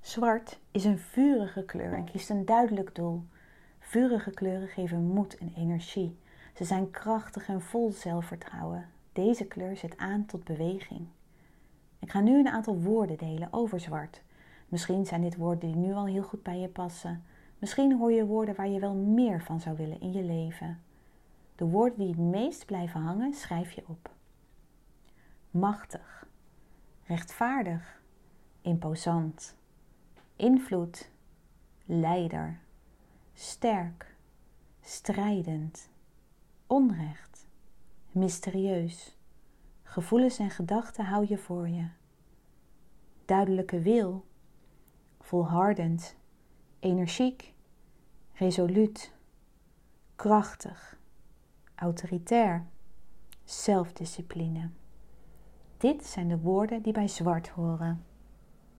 Zwart is een vurige kleur en kiest een duidelijk doel. Vurige kleuren geven moed en energie. Ze zijn krachtig en vol zelfvertrouwen. Deze kleur zet aan tot beweging. Ik ga nu een aantal woorden delen over zwart. Misschien zijn dit woorden die nu al heel goed bij je passen. Misschien hoor je woorden waar je wel meer van zou willen in je leven. De woorden die het meest blijven hangen, schrijf je op. Machtig, rechtvaardig, imposant, invloed, leider, sterk, strijdend, onrecht, mysterieus. Gevoelens en gedachten hou je voor je. Duidelijke wil, volhardend, energiek, resoluut, krachtig, autoritair, zelfdiscipline. Dit zijn de woorden die bij zwart horen.